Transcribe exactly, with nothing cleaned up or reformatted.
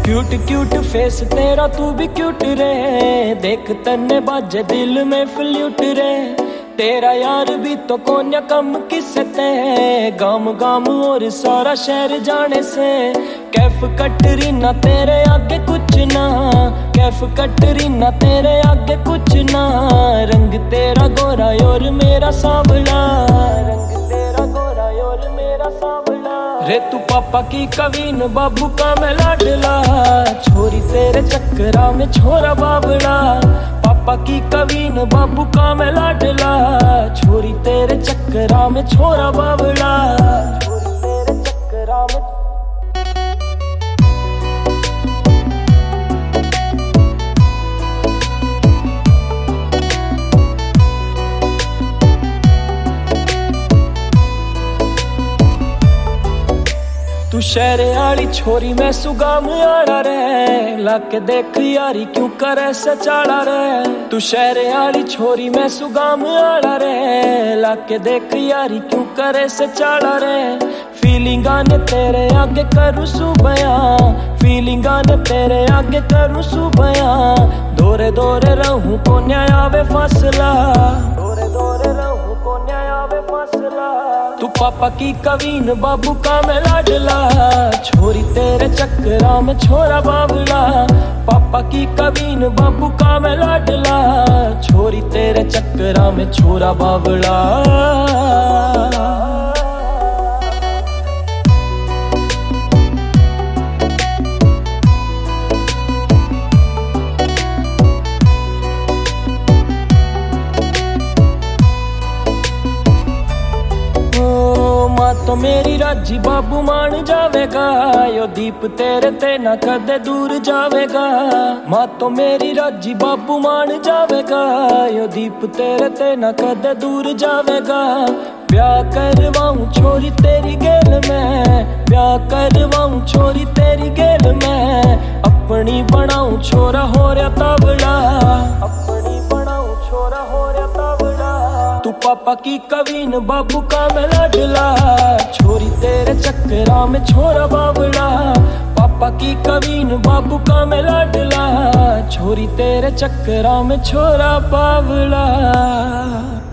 Cute cute face तेरा तू भी क्यूट रे, देख तन्ने बाजे दिल में फ्लूट रे। तेरा यार भी तो कोन्या कम किसते, गाम गाम और सारा शहर जाने से। कैफ कटरीना तेरे आगे कुछ ना, कैफ कटरीना तेरे आगे कुछ ना। रंग तेरा गोरा और मेरा सांवला, रंग तेरा गोरा और मेरा सांवला। रे तू पापा की कवीन बाबू का मैं लाडला, छोरी तेरे चक्करा में छोरा बाबला। पापा की कवीन बाबू का मैं लाडला, छोरी तेरे चक्करा में छोरा बाबला, छोरी तेरे चक्करा में। तू शहर आली छोरी मैं सुगाम आड़ा रे, लाके देख यारी क्यों करे सचाड़ा रे। तू शहर आली छोरी मैं सुगाम आड़ा रे, लाके देख यारी क्यों करे सचाड़ा रे। फीलिंगा ने तेरे आगे करूँ सुबया, फीलिंगा ने तेरे आगे करूँ सुबया। दोरे दोरे रहूं को न्याय आवे फासला, दोरे दोरे रहूं को न्याय आवे फासला। तू पापा की कवीन बाबू का मैं लाडला, छोरी तेरे चक्करा में छोरा बाबला। पापा की कवीन बाबू का मैं लाडला, छोरी तेरे चक्करा में छोरा बाबला। तो मेरी राजी बाबू मान जावेगा, यो दीप तेरे ते ना कदे दूर जावेगा। माँ तो मेरी राजी बाबू मान जावेगा, यो दीप तेरे ते ना कदे दूर जावेगा। ब्याह करवाऊं छोरी तेरी गेल में, ब्याह करवाऊं छोरी तेरी गेल में। अपनी बनाऊं छोरा हो रहा ताबड़ा, अपनी बनाऊं छोरा हो रहा ताबड़ा। तू पापा की कवीन बाबू का मैं लाडला, छोरी तेरे चक्करा में छोरा बाबला। पापा की कवीन बाबू का मैं लाडला, छोरी तेरे चक्करा में छोरा बाबला।